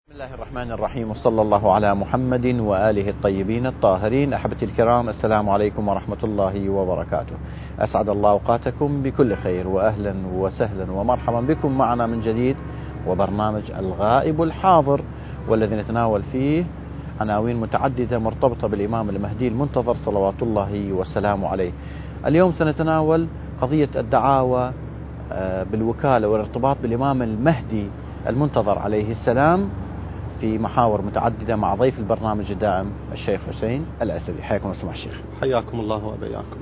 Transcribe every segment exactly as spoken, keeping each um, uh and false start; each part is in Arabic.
بسم الله الرحمن الرحيم، وصلى الله على محمد وآله الطيبين الطاهرين. أحبتي الكرام، السلام عليكم ورحمة الله وبركاته. أسعد الله أوقاتكم بكل خير، وأهلا وسهلا ومرحبا بكم معنا من جديد، وبرنامج الغائب الحاضر، والذي نتناول فيه عناوين متعددة مرتبطة بالإمام المهدي المنتظر صلوات الله وسلامه عليه. اليوم سنتناول قضية الدعاوى بالوكالة والارتباط بالإمام المهدي المنتظر عليه السلام في محاور متعددة مع ضيف البرنامج الدائم الشيخ حسين الأسدي. حياكم الله سماحة الشيخ. حياكم الله وبياكم.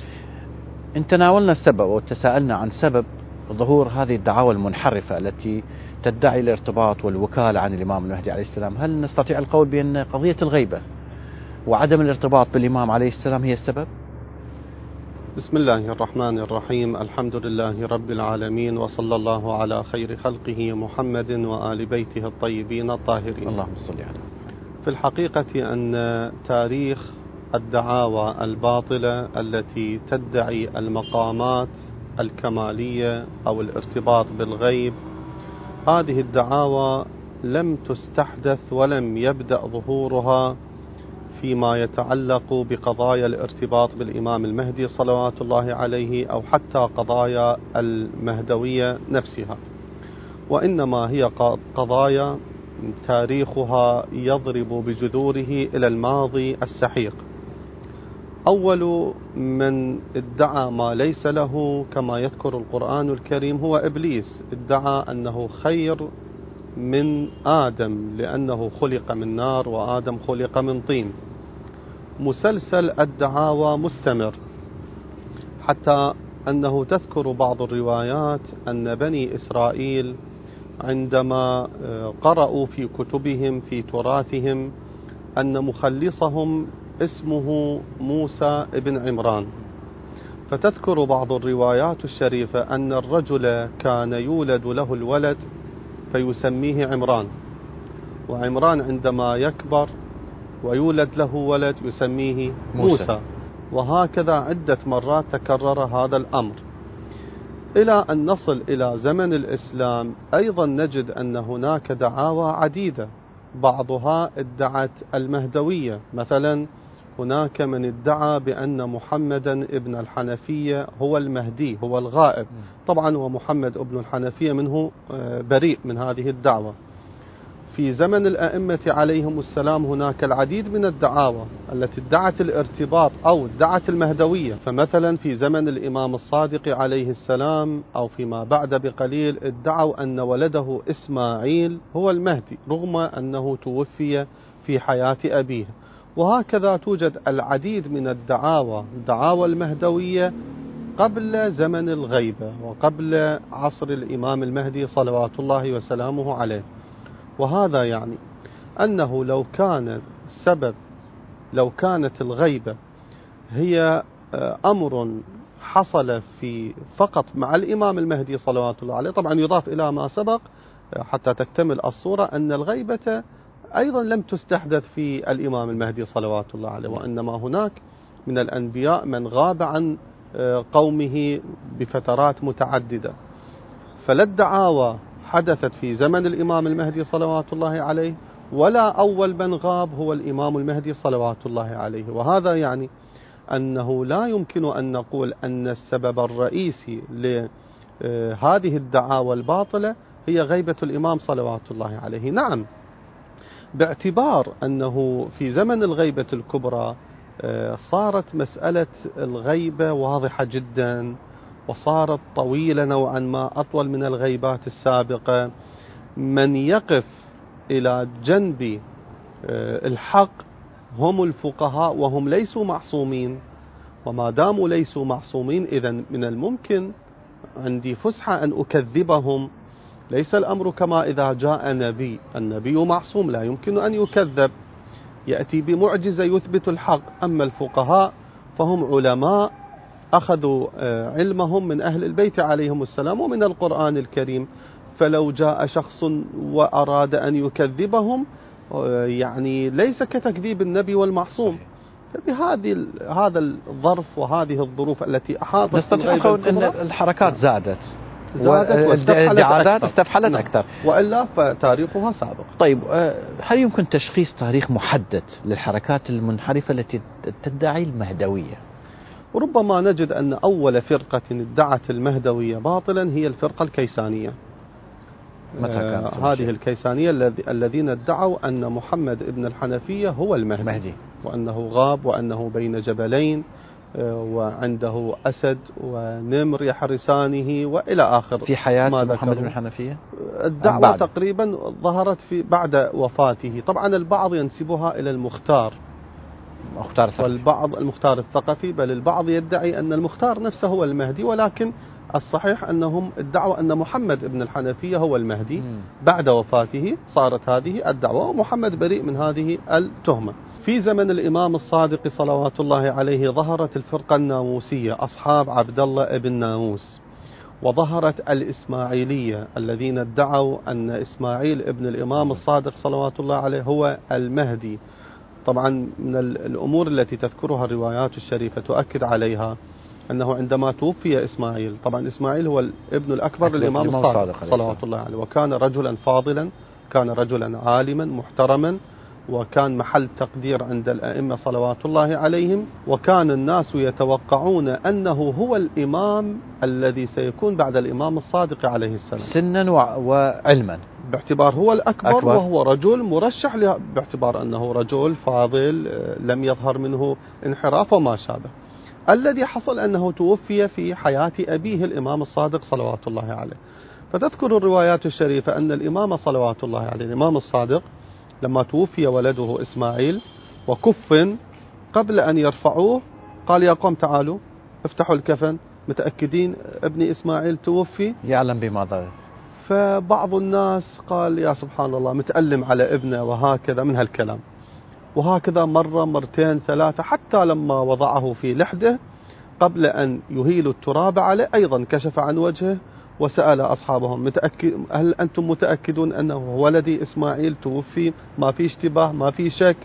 إن تناولنا السبب وتساءلنا عن سبب ظهور هذه الدعاوى المنحرفة التي تدعي الارتباط والوكالة عن الإمام المهدي عليه السلام، هل نستطيع القول بأن قضية الغيبة وعدم الارتباط بالإمام عليه السلام هي السبب؟ بسم الله الرحمن الرحيم. الحمد لله رب العالمين، وصلى الله على خير خلقه محمد وآل بيته الطيبين الطاهرين. اللهم صل عليه. في الحقيقة أن تاريخ الدعاوى الباطلة التي تدعي المقامات الكمالية أو الارتباط بالغيب، هذه الدعاوى لم تستحدث ولم يبدأ ظهورها فيما يتعلق بقضايا الارتباط بالإمام المهدي صلوات الله عليه، أو حتى قضايا المهدوية نفسها، وإنما هي قضايا تاريخها يضرب بجذوره إلى الماضي السحيق. أول من ادعى ما ليس له كما يذكر القرآن الكريم هو إبليس. ادعى أنه خير من آدم لأنه خلق من نار وآدم خلق من طين. مسلسل الدعاوى مستمر، حتى أنه تذكر بعض الروايات أن بني إسرائيل عندما قرأوا في كتبهم في تراثهم أن مخلصهم اسمه موسى ابن عمران، فتذكر بعض الروايات الشريفة أن الرجل كان يولد له الولد فيسميه عمران، وعمران عندما يكبر ويولد له ولد يسميه موسى, موسى. وهكذا عدة مرات تكرر هذا الأمر، إلى أن نصل إلى زمن الإسلام. أيضا نجد أن هناك دعاوى عديدة، بعضها ادعت المهدوية. مثلا هناك من ادعى بأن محمدا ابن الحنفية هو المهدي، هو الغائب. طبعا ومحمد ابن الحنفية منه بريء من هذه الدعوة. في زمن الأئمة عليهم السلام هناك العديد من الدعاوى التي ادعت الارتباط أو ادعت المهدوية. فمثلا في زمن الإمام الصادق عليه السلام أو فيما بعد بقليل ادعوا أن ولده إسماعيل هو المهدي، رغم أنه توفي في حياة أبيه. وهكذا توجد العديد من الدعاوى، دعاوى المهدوية قبل زمن الغيبة وقبل عصر الإمام المهدي صلوات الله وسلامه عليه. وهذا يعني أنه لو كان السبب، لو كانت الغيبة هي أمر حصل في فقط مع الإمام المهدي صلوات الله عليه، طبعا يضاف إلى ما سبق حتى تكتمل الصورة أن الغيبة أيضا لم تستحدث في الإمام المهدي صلوات الله عليه، وإنما هناك من الأنبياء من غاب عن قومه بفترات متعددة. فلا الدعاوى حدثت في زمن الإمام المهدي صلوات الله عليه، ولا أول من غاب هو الإمام المهدي صلوات الله عليه. وهذا يعني أنه لا يمكن أن نقول أن السبب الرئيسي لهذه الدعاوى الباطلة هي غيبة الإمام صلوات الله عليه. نعم، باعتبار أنه في زمن الغيبة الكبرى صارت مسألة الغيبة واضحة جدا، وصارت طويلة نوعا ما، أطول من الغيبات السابقة. من يقف إلى جنب الحق هم الفقهاء، وهم ليسوا معصومين، وما داموا ليسوا معصومين إذن من الممكن عندي فسحة أن أكذبهم. ليس الأمر كما إذا جاء نبي، النبي معصوم لا يمكن أن يكذب، يأتي بمعجزة يثبت الحق. أما الفقهاء فهم علماء أخذوا علمهم من أهل البيت عليهم السلام ومن القرآن الكريم، فلو جاء شخص وأراد أن يكذبهم يعني ليس كتكذيب النبي والمعصوم. فبهذه هذا الظرف وهذه الظروف التي أحاطت نستطيع نقول أن الحركات زادت زادت واستفحلت والدعايات أكثر. استفحلت نعم. أكثر، وإلا فتاريخها سابق. طيب هل يمكن تشخيص تاريخ محدد للحركات المنحرفة التي تدعي المهدوية؟ ربما نجد أن أول فرقة ادعت المهدوية باطلا هي الفرقة الكيسانية. متى كانت آه هذه الكيسانية الذين ادعوا أن محمد ابن الحنفية هو المهدي مهدي. وأنه غاب وأنه بين جبلين آه وعنده أسد ونمر يحرسانه وإلى آخر. في حياة محمد بن الحنفية الدعوة تقريبا ظهرت في بعد وفاته. طبعا البعض ينسبها إلى المختار مختار الثقفي، والبعض المختار الثقفي، بل البعض يدعي أن المختار نفسه هو المهدي، ولكن الصحيح أنهم ادعوا أن محمد بن الحنفية هو المهدي. م. بعد وفاته صارت هذه الدعوة، ومحمد بريء من هذه التهمة. في زمن الإمام الصادق صلوات الله عليه ظهرت الفرقة الناموسية أصحاب عبد الله بن ناموس، وظهرت الإسماعيلية الذين ادعوا أن إسماعيل ابن الإمام الصادق صلوات الله عليه هو المهدي. طبعا من الأمور التي تذكرها الروايات الشريفة تؤكد عليها أنه عندما توفي إسماعيل، طبعا إسماعيل هو الابن الأكبر للإمام الصادق صلوات الله عليه، وكان رجلا فاضلا، كان رجلا عالما محترما، وكان محل تقدير عند الأئمة صلوات الله عليهم، وكان الناس يتوقعون أنه هو الإمام الذي سيكون بعد الإمام الصادق عليه السلام سنا وعلما، باعتبار هو الأكبر أكبر. وهو رجل مرشح له باعتبار أنه رجل فاضل لم يظهر منه انحراف وما شابه. الذي حصل أنه توفي في حياة أبيه الإمام الصادق صلوات الله عليه. فتذكر الروايات الشريفة أن الإمام صلوات الله عليه الإمام الصادق لما توفي ولده إسماعيل وكفن، قبل أن يرفعوه قال يا قوم تعالوا افتحوا الكفن، متأكدين ابني إسماعيل توفي؟ يعلم بماذا. فبعض الناس قال يا سبحان الله متألم على ابنه، وهكذا من هالكلام. وهكذا مرة مرتين ثلاثة، حتى لما وضعه في لحده قبل أن يهيلوا التراب عليه أيضا كشف عن وجهه وسأل أصحابهم متأكد هل أنتم متأكدون أنه ولدي إسماعيل توفي؟ ما في اشتباه، ما في شك.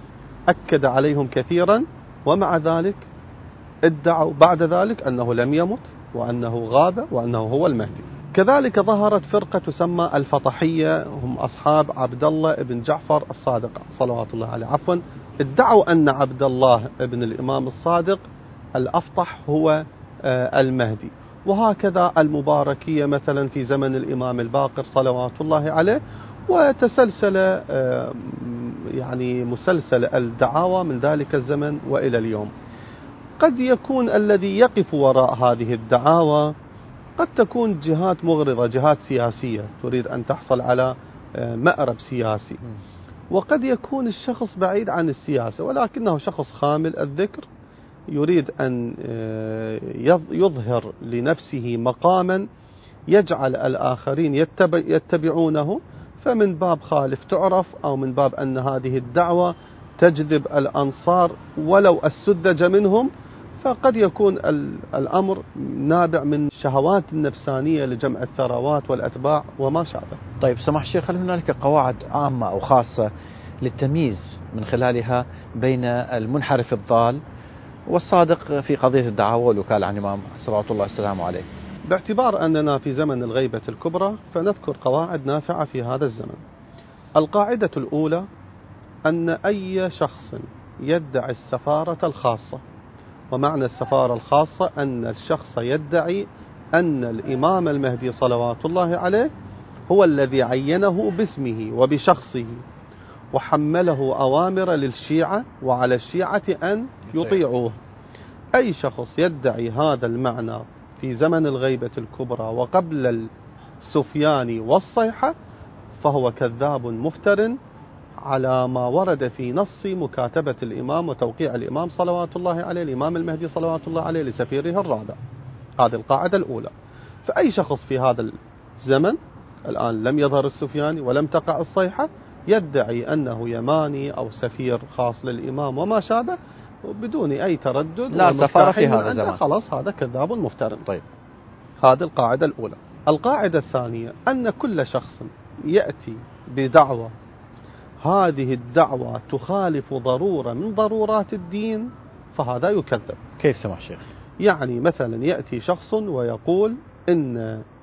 أكد عليهم كثيرا، ومع ذلك ادعوا بعد ذلك أنه لم يمت وأنه غاب وأنه هو المهدي. كذلك ظهرت فرقة تسمى الفطحية، هم أصحاب عبد الله بن جعفر الصادق صلوات الله عليه، عفوا ادعوا أن عبد الله بن الإمام الصادق الأفطح هو المهدي. وهكذا المباركية مثلا في زمن الإمام الباقر صلوات الله عليه، وتسلسل يعني مسلسل الدعاوى من ذلك الزمن وإلى اليوم. قد يكون الذي يقف وراء هذه الدعاوى قد تكون جهات مغرضة، جهات سياسية تريد أن تحصل على مأرب سياسي، وقد يكون الشخص بعيد عن السياسة ولكنه شخص خامل الذكر يريد أن يظهر لنفسه مقاما يجعل الآخرين يتبع يتبعونه، فمن باب خالف تعرف، أو من باب أن هذه الدعوة تجذب الأنصار ولو السذج منهم، فقد يكون الأمر نابع من شهوات النفسانية لجمع الثروات والأتباع وما شابه. طيب سمح الشيخ، هل هنالك قواعد عامة أو خاصة للتمييز من خلالها بين المنحرف الضال والصادق في قضية الدعوة والوكالة عن الإمام صلوات الله والسلام عليه؟ باعتبار أننا في زمن الغيبة الكبرى فنذكر قواعد نافعة في هذا الزمن. القاعدة الأولى أن أي شخص يدعي السفارة الخاصة، ومعنى السفارة الخاصة أن الشخص يدعي أن الإمام المهدي صلوات الله عليه هو الذي عينه باسمه وبشخصه، وحمله أوامر للشيعة وعلى الشيعة أن يطيعوه. أي شخص يدعي هذا المعنى في زمن الغيبة الكبرى وقبل السفيان والصيحة فهو كذاب مفتر على ما ورد في نص مكاتبة الإمام وتوقيع الإمام صلوات الله عليه الإمام المهدي صلوات الله عليه لسفيره الرابع. هذه القاعدة الأولى. فأي شخص في هذا الزمن الآن لم يظهر السفياني ولم تقع الصيحة يدعي أنه يماني أو سفير خاص للإمام وما شابه بدون أي تردد لا سفارة في هذا الزمان، خلاص هذا كذاب مفتر. طيب هذه القاعدة الأولى. القاعدة الثانية أن كل شخص يأتي بدعوة هذه الدعوة تخالف ضرورة من ضرورات الدين فهذا يكذب. كيف سمح شيخ؟ يعني مثلا يأتي شخص ويقول إن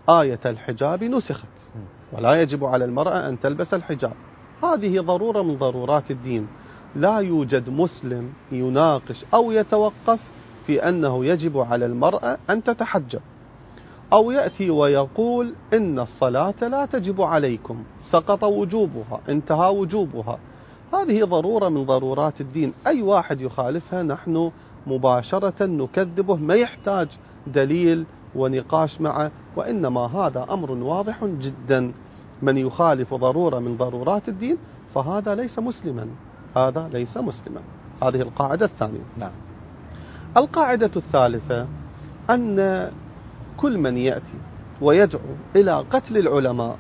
آية الحجاب نسخت ولا يجب على المرأة أن تلبس الحجاب. هذه ضرورة من ضرورات الدين. لا يوجد مسلم يناقش أو يتوقف في أنه يجب على المرأة أن تتحجب، أو يأتي ويقول إن الصلاة لا تجب عليكم، سقط وجوبها، انتهى وجوبها. هذه ضرورة من ضرورات الدين، أي واحد يخالفها نحن مباشرة نكذبه، ما يحتاج دليل ونقاش معه، وإنما هذا أمر واضح جدا. من يخالف ضرورة من ضرورات الدين فهذا ليس مسلما، هذا ليس مسلما. هذه القاعدة الثانية. نعم. القاعدة الثالثة أن كل من يأتي ويدعو إلى قتل العلماء،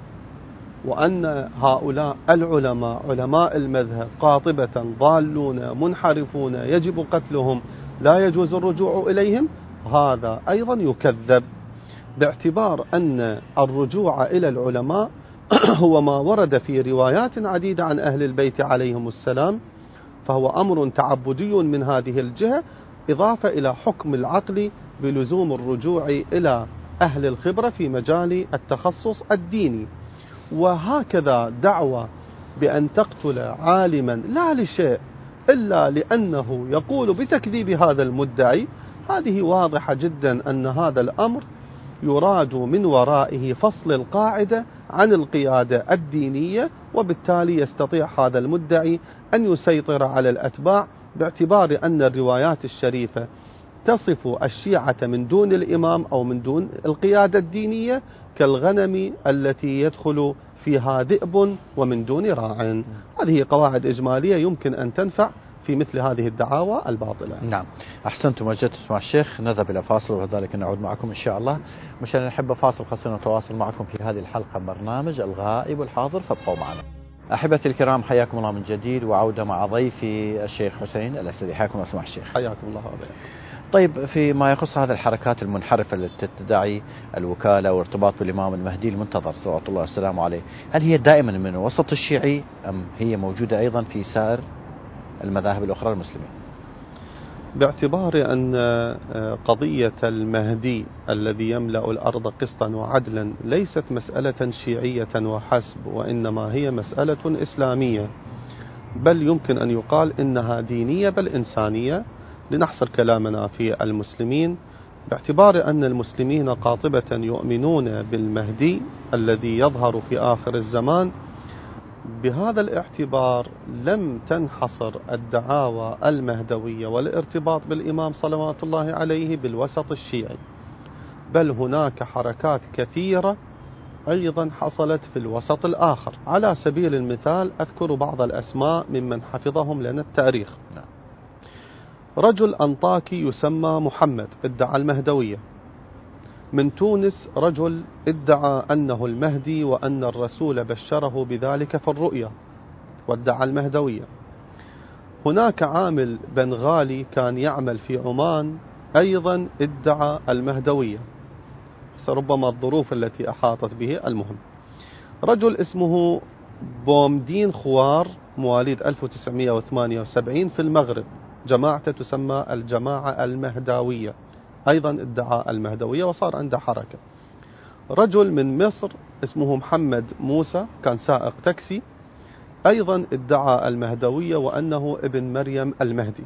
وأن هؤلاء العلماء علماء المذهب قاطبة ضالون منحرفون يجب قتلهم، لا يجوز الرجوع إليهم، هذا أيضا يكذب، باعتبار أن الرجوع إلى العلماء هو ما ورد في روايات عديدة عن أهل البيت عليهم السلام، فهو أمر تعبدي من هذه الجهة، إضافة إلى حكم العقل بلزوم الرجوع إلى أهل الخبرة في مجال التخصص الديني. وهكذا دعوة بأن تقتل عالما لا لشيء إلا لأنه يقول بتكذيب هذا المدعي، هذه واضحة جدا أن هذا الأمر يراد من ورائه فصل القاعدة عن القيادة الدينية، وبالتالي يستطيع هذا المدعي أن يسيطر على الأتباع، باعتبار أن الروايات الشريفة تصف الشيعة من دون الإمام أو من دون القيادة الدينية كالغنم التي يدخل فيها ذئب ومن دون راع. هذه قواعد إجمالية يمكن أن تنفع في مثل هذه الدعاوى الباطلة. نعم، أحسنتم وجدتم مع الشيخ. نذهب إلى فاصل وذلك نعود معكم إن شاء الله. مشاهدينا نحب فاصل قصير نتواصل معكم في هذه الحلقة برنامج الغائب والحاضر، فابقوا معنا. أحبتي الكرام، حياكم الله من جديد، وعودة مع ضيفي الشيخ حسين الأسدي. حياكم الله سماحة الشيخ. حياكم الله وبياكم. طيب، فيما يخص هذه الحركات المنحرفة التي تدعي الوكالة وارتباط بالإمام المهدي المنتظر صلوات الله والسلام عليه، هل هي دائما من الوسط الشيعي أم هي موجودة أيضا في سائر المذاهب الأخرى المسلمين؟ باعتبار أن قضية المهدي الذي يملأ الأرض قسطا وعدلا ليست مسألة شيعية وحسب، وإنما هي مسألة إسلامية، بل يمكن أن يقال إنها دينية بل إنسانية، لنحصر كلامنا في المسلمين، باعتبار أن المسلمين قاطبة يؤمنون بالمهدي الذي يظهر في آخر الزمان. بهذا الاعتبار لم تنحصر الدعاوى المهدوية والارتباط بالإمام صلوات الله عليه بالوسط الشيعي، بل هناك حركات كثيرة أيضا حصلت في الوسط الآخر. على سبيل المثال أذكر بعض الأسماء ممن حفظهم لنا التاريخ. رجل أنطاكي يسمى محمد ادعى المهدوية. من تونس رجل ادعى أنه المهدي وأن الرسول بشره بذلك في الرؤيا وادعى المهدوية. هناك عامل بنغالي كان يعمل في عمان أيضا ادعى المهدوية، ربما الظروف التي أحاطت به. المهم، رجل اسمه بومدين خوار مواليد ألف وتسعمئة وثمانية وسبعين في المغرب، جماعته تسمى الجماعة المهداوية، أيضا ادعى المهدوية وصار عنده حركة. رجل من مصر اسمه محمد موسى كان سائق تاكسي، أيضا ادعى المهدوية وأنه ابن مريم المهدي.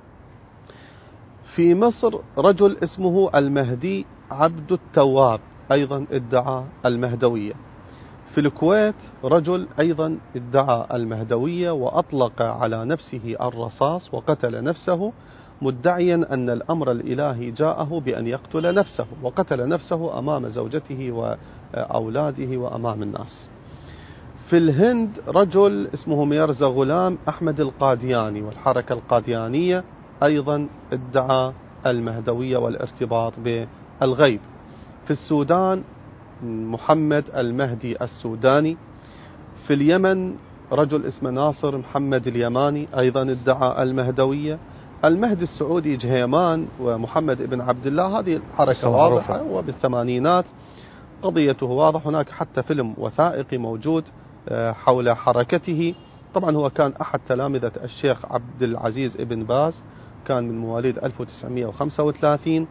في مصر رجل اسمه المهدي عبد التواب، أيضا ادعى المهدوية. في الكويت رجل أيضا ادعى المهدوية وأطلق على نفسه الرصاص وقتل نفسه، مدعيا أن الأمر الإلهي جاءه بأن يقتل نفسه، وقتل نفسه أمام زوجته وأولاده وأمام الناس. في الهند رجل اسمه ميرزا غلام أحمد القادياني والحركة القاديانية، أيضا ادعى المهدوية والارتباط بالغيب. في السودان محمد المهدي السوداني. في اليمن رجل اسمه ناصر محمد اليماني، أيضا ادعى المهدوية. المهدي السعودي جهيمان ومحمد ابن عبد الله، هذه الحركة واضحة وبالثمانينات قضيته واضح. هناك حتى فيلم وثائقي موجود حول حركته. طبعا هو كان أحد تلامذة الشيخ عبد العزيز ابن باز، كان من مواليد ألف وتسعمئة وخمسة وثلاثين،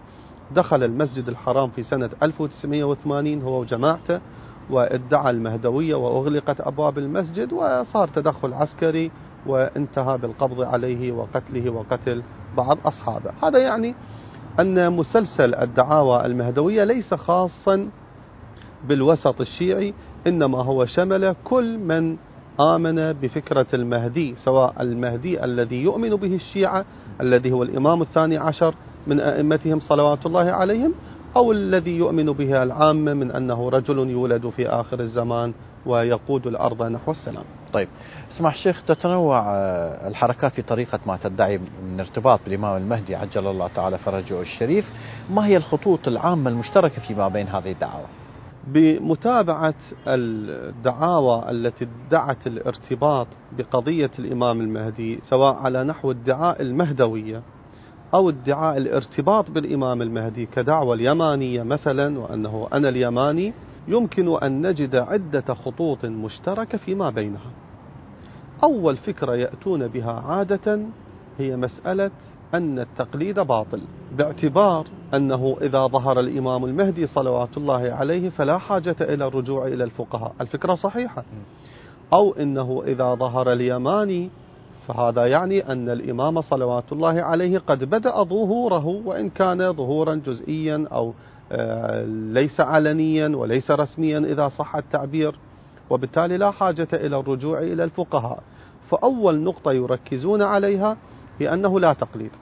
دخل المسجد الحرام في سنة ألف وتسعمئة وثمانين هو وجماعته، وادعى المهدوية وأغلقت أبواب المسجد، وصار تدخل عسكري وانتهى بالقبض عليه وقتله وقتل بعض أصحابه. هذا يعني أن مسلسل الدعاوى المهدوية ليس خاصا بالوسط الشيعي، إنما هو شمل كل من آمن بفكرة المهدي، سواء المهدي الذي يؤمن به الشيعة الذي هو الإمام الثاني عشر من أئمتهم صلوات الله عليهم، أو الذي يؤمن به العامة من أنه رجل يولد في آخر الزمان ويقود الأرض نحو السلام. طيب، اسمح الشيخ، تتنوع الحركات في طريقة ما تدعي من ارتباط بالإمام المهدي عجل الله تعالى فرجه الشريف. ما هي الخطوط العامة المشتركة فيما بين هذه الدعاوى؟ بمتابعة الدعاوى التي ادعت الارتباط بقضية الإمام المهدي، سواء على نحو ادعاء المهدوية أو ادعاء الارتباط بالإمام المهدي كدعوة اليمانية مثلا، وأنه أنا اليماني، يمكن أن نجد عدة خطوط مشتركة فيما بينها. أول فكرة يأتون بها عادة هي مسألة أن التقليد باطل، باعتبار أنه إذا ظهر الإمام المهدي صلوات الله عليه فلا حاجة إلى الرجوع إلى الفقهاء. الفكرة صحيحة. أو أنه إذا ظهر اليماني فهذا يعني أن الإمام صلوات الله عليه قد بدأ ظهوره، وإن كان ظهورا جزئيا أو ليس علنيا وليس رسميا إذا صح التعبير، وبالتالي لا حاجة إلى الرجوع إلى الفقهاء. فأول نقطة يركزون عليها هي أنه لا تقليد،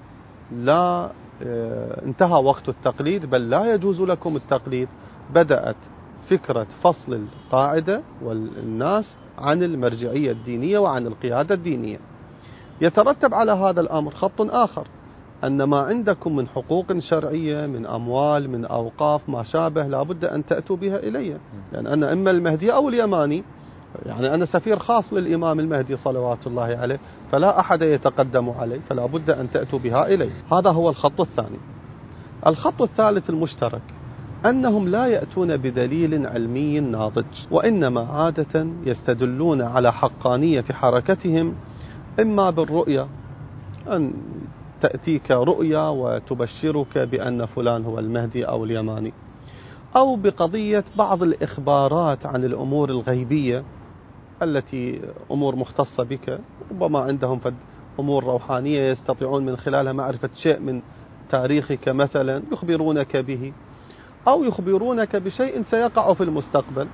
لا انتهى وقت التقليد، بل لا يجوز لكم التقليد. بدأت فكرة فصل القاعدة والناس عن المرجعية الدينية وعن القيادة الدينية. يترتب على هذا الأمر خط آخر، أن ما عندكم من حقوق شرعية، من أموال، من أوقاف، ما شابه، لا بد أن تأتوا بها إلي، لأن أنا إما المهدي أو اليماني، يعني أنا سفير خاص للإمام المهدي صلوات الله عليه، فلا أحد يتقدم علي، فلا بد أن تأتوا بها إلي. هذا هو الخط الثاني. الخط الثالث المشترك أنهم لا يأتون بدليل علمي ناضج، وإنما عادة يستدلون على حقانية حركتهم إما بالرؤية، أن تأتيك رؤيا وتبشرك بأن فلان هو المهدي أو اليماني، أو بقضية بعض الإخبارات عن الأمور الغيبية التي أمور مختصة بك، ربما عندهم أمور روحانية يستطيعون من خلالها معرفة شيء من تاريخك مثلا، يخبرونك به، أو يخبرونك بشيء سيقع في المستقبل،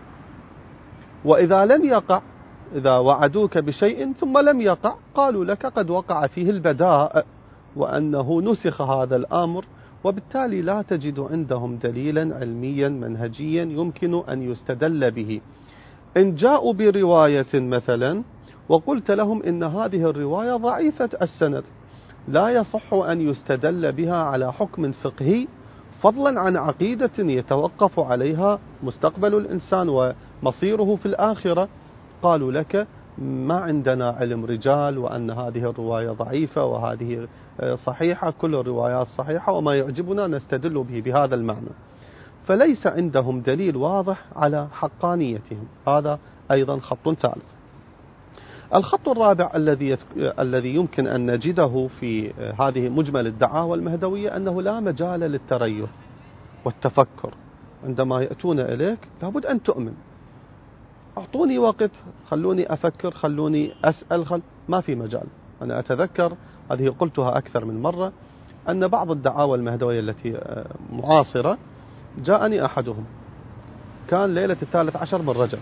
وإذا لم يقع، إذا وعدوك بشيء ثم لم يقع، قالوا لك قد وقع فيه البداء وأنه نسخ هذا الأمر، وبالتالي لا تجد عندهم دليلا علميا منهجيا يمكن أن يستدل به. إن جاءوا برواية مثلا وقلت لهم إن هذه الرواية ضعيفة السند، لا يصح أن يستدل بها على حكم فقهي، فضلا عن عقيدة يتوقف عليها مستقبل الإنسان ومصيره في الآخرة، قالوا لك ما عندنا علم رجال، وأن هذه الرواية ضعيفة وهذه صحيحة، كل الروايات صحيحة، وما يعجبنا نستدل به بهذا المعنى. فليس عندهم دليل واضح على حقانيتهم. هذا أيضا خط ثالث. الخط الرابع الذي الذي يمكن أن نجده في هذه مجمل الدعاوى المهدوية أنه لا مجال للتريث والتفكر. عندما يأتون إليك لابد أن تؤمن، أعطوني وقت، خلوني أفكر، خلوني أسأل، خل... ما في مجال. أنا أتذكر هذه قلتها أكثر من مرة، أن بعض الدعاوى المهدوية التي معاصرة جاءني أحدهم، كان ليلة الثالث عشر من رجب،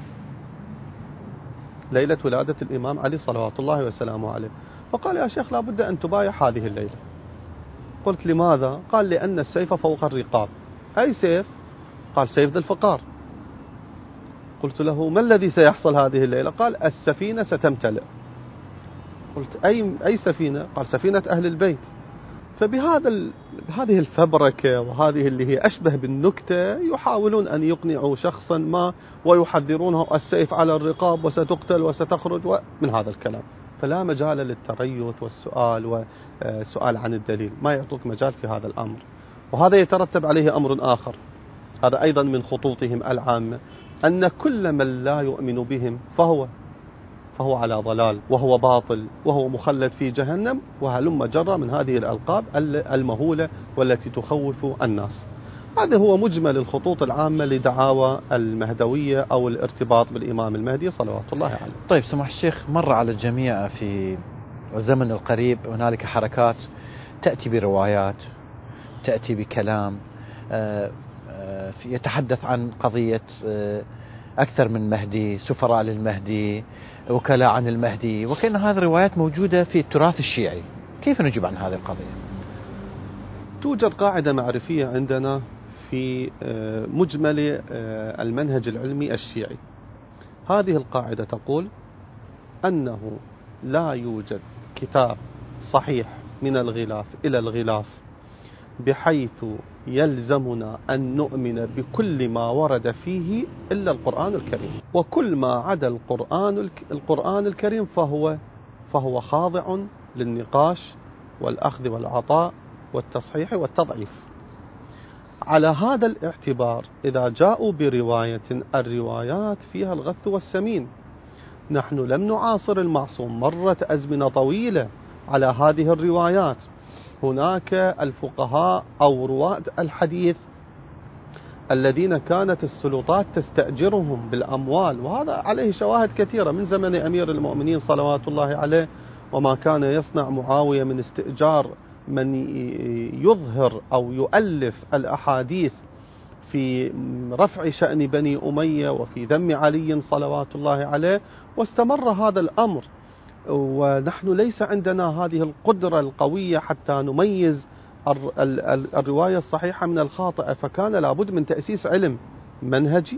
ليلة ولادة الإمام علي صلوات الله وسلامه عليه، فقال يا شيخ لابد أن تبايع هذه الليلة. قلت لماذا؟ قال لأن السيف فوق الرقاب. أي سيف؟ قال سيف ذي الفقار. قلت له ما الذي سيحصل هذه الليلة؟ قال السفينة ستمتلئ. قلت أي أي سفينة؟ قال سفينة أهل البيت. فبهذا ال... هذه الفبركة وهذه اللي هي أشبه بالنكتة يحاولون أن يقنعوا شخصا ما ويحذرونه السيف على الرقاب وستقتل وستخرج ومن هذا الكلام. فلا مجال للتريث والسؤال وسؤال عن الدليل، ما يعطوك مجال في هذا الأمر. وهذا يترتب عليه أمر آخر، هذا أيضا من خطوطهم العامة، أن كل من لا يؤمن بهم فهو فهو على ضلال وهو باطل وهو مخلد في جهنم، وهلم جرى من هذه الألقاب المهولة والتي تخوف الناس. هذا هو مجمل الخطوط العامة لدعاوى المهدوية أو الارتباط بالإمام المهدي صلوات الله عليه. طيب سمح الشيخ، مر على الجميع في الزمن القريب هنالك حركات تأتي بروايات، تأتي بكلام يتحدث عن قضية أكثر من مهدي، سفراء للمهدي، وكلاء عن المهدي، وكأن هذه الروايات موجودة في التراث الشيعي. كيف نجيب عن هذه القضية؟ توجد قاعدة معرفية عندنا في مجمل المنهج العلمي الشيعي. هذه القاعدة تقول أنه لا يوجد كتاب صحيح من الغلاف إلى الغلاف بحيث يلزمنا أن نؤمن بكل ما ورد فيه إلا القرآن الكريم، وكل ما عدا القرآن القرآن الكريم فهو فهو خاضع للنقاش والأخذ والعطاء والتصحيح والتضعيف. على هذا الاعتبار إذا جاءوا برواية، الروايات فيها الغث والسمين. نحن لم نعاصر المعصوم، مرت أزمنة طويلة على هذه الروايات. هناك الفقهاء أو رواة الحديث الذين كانت السلطات تستأجرهم بالأموال، وهذا عليه شواهد كثيرة من زمن أمير المؤمنين صلوات الله عليه، وما كان يصنع معاوية من استئجار من يظهر أو يؤلف الأحاديث في رفع شأن بني أمية وفي ذم علي صلوات الله عليه، واستمر هذا الأمر. ونحن ليس عندنا هذه القدرة القوية حتى نميز الرواية الصحيحة من الخاطئة، فكان لابد من تأسيس علم منهجي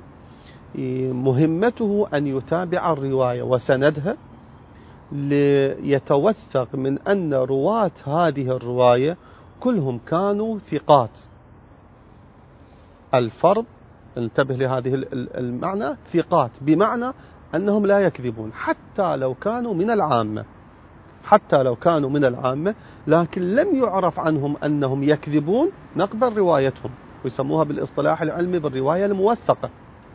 مهمته أن يتابع الرواية وسندها ليتوثق من أن رواة هذه الرواية كلهم كانوا ثقات. الفرد، انتبه لهذه المعنى، ثقات بمعنى أنهم لا يكذبون حتى لو كانوا من العامة، حتى لو كانوا من العامة لكن لم يعرف عنهم أنهم يكذبون، نقبل روايتهم، ويسموها بالاصطلاح العلمي بالرواية الموثقة.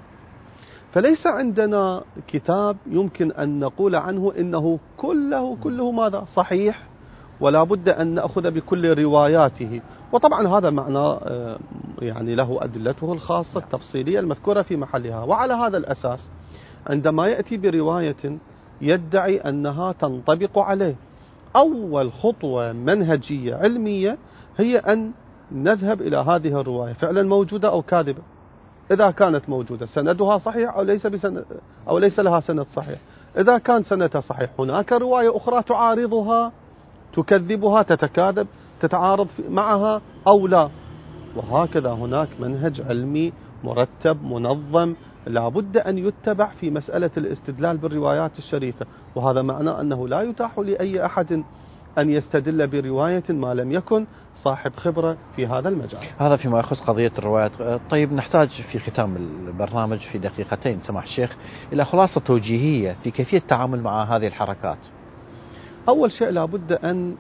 فليس عندنا كتاب يمكن أن نقول عنه إنه كله كله ماذا صحيح، ولا بد أن نأخذ بكل رواياته. وطبعا هذا معنى يعني له أدلته الخاصة التفصيلية المذكورة في محلها. وعلى هذا الأساس عندما يأتي برواية يدعي أنها تنطبق عليه، أول خطوة منهجية علمية هي أن نذهب إلى هذه الرواية فعلا موجودة أو كاذبة. إذا كانت موجودة سندها صحيح أو ليس بسند أو ليس لها سند صحيح. إذا كان سندها صحيح هناك رواية أخرى تعارضها، تكذبها، تتكاذب، تتعارض معها أو لا. وهكذا هناك منهج علمي مرتب منظم لابد أن يتبع في مسألة الاستدلال بالروايات الشريفة. وهذا معنى أنه لا يتاح لأي أحد أن يستدل برواية ما لم يكن صاحب خبرة في هذا المجال. هذا فيما يخص قضية الروايات. طيب نحتاج في ختام البرنامج في دقيقتين سماح الشيخ إلى خلاصة توجيهية في كيفية التعامل مع هذه الحركات. أول شيء لابد أن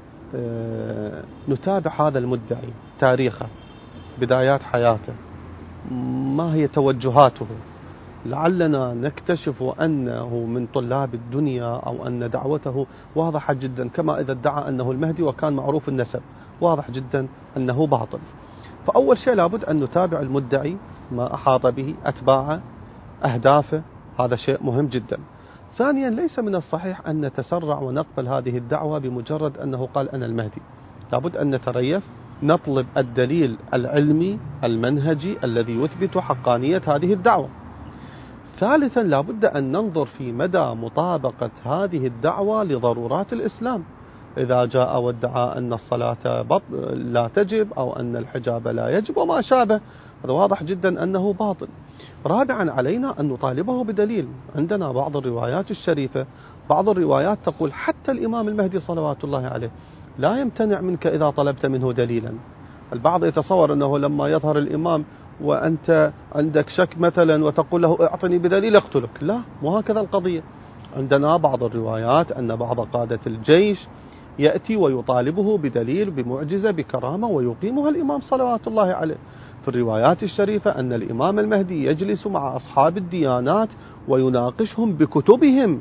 نتابع هذا المدعي، تاريخه، بدايات حياته، ما هي توجهاته، لعلنا نكتشف أنه من طلاب الدنيا أو أن دعوته واضحة جدا، كما إذا ادعى أنه المهدي وكان معروف النسب، واضح جدا أنه باطل. فأول شيء لابد أن نتابع المدعي، ما أحاط به، أتباعه، أهدافه، هذا شيء مهم جدا. ثانيا ليس من الصحيح أن نتسرع ونقبل هذه الدعوة بمجرد أنه قال أنا المهدي، لابد أن نتريث، نطلب الدليل العلمي المنهجي الذي يثبت حقانية هذه الدعوة. ثالثا لابد أن ننظر في مدى مطابقة هذه الدعوة لضرورات الإسلام. إذا جاء وادعى أن الصلاة لا تجب أو أن الحجاب لا يجب وما شابه، هذا واضح جدا أنه باطل. رابعا علينا أن نطالبه بدليل. عندنا بعض الروايات الشريفة، بعض الروايات تقول حتى الإمام المهدي صلوات الله عليه لا يمتنع منك إذا طلبت منه دليلا. البعض يتصور أنه لما يظهر الإمام وأنت عندك شك مثلا وتقول له اعطني بدليل اقتلك، لا، مو هكذا القضية. عندنا بعض الروايات أن بعض قادة الجيش يأتي ويطالبه بدليل، بمعجزة، بكرامة، ويقيمها الإمام صلوات الله عليه. في الروايات الشريفة أن الإمام المهدي يجلس مع أصحاب الديانات ويناقشهم بكتبهم،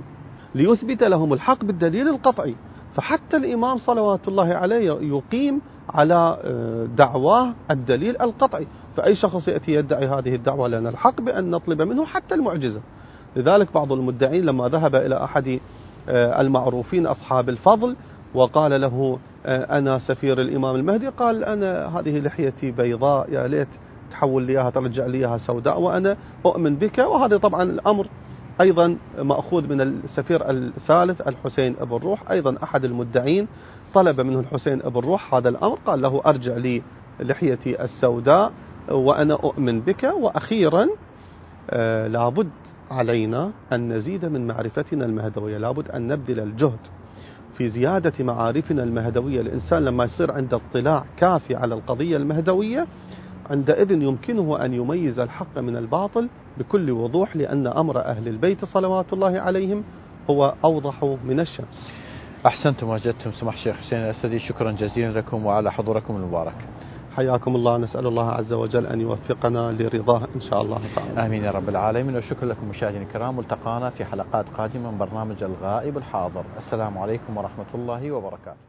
ليثبت لهم الحق بالدليل القطعي. فحتى الإمام صلوات الله عليه يقيم على دعواه الدليل القطعي، فأي شخص يأتي يدعي هذه الدعوة لنا الحق بأن نطلب منه حتى المعجزة. لذلك بعض المدعين لما ذهب إلى أحد المعروفين أصحاب الفضل وقال له أنا سفير الإمام المهدي، قال أنا هذه لحيتي بيضاء، يا ليت تحول لي إياها ترجع لي إياها سوداء وأنا أؤمن بك. وهذا طبعا الأمر أيضا مأخوذ من السفير الثالث الحسين ابن روح، أيضا أحد المدعين طلب منه الحسين ابن روح هذا الأمر، قال له أرجع لي لحيتي السوداء وأنا أؤمن بك. وأخيرا آه لابد علينا أن نزيد من معرفتنا المهدوية، لابد أن نبذل الجهد في زيادة معارفنا المهدوية. الإنسان لما يصير عنده اطلاع كافي على القضية المهدوية عندئذ يمكنه أن يميز الحق من الباطل بكل وضوح، لأن أمر أهل البيت صلوات الله عليهم هو أوضح من الشمس. أحسنتم وجدتم سماحة الشيخ حسين الأسدي، شكرا جزيلا لكم وعلى حضوركم المبارك. حياكم الله، نسأل الله عز وجل أن يوفقنا لرضاه إن شاء الله تعالى. آمين يا رب العالمين. وشكرا لكم مشاهدينا الكرام، والتقانا في حلقات قادمة من برنامج الغائب الحاضر. السلام عليكم ورحمة الله وبركاته.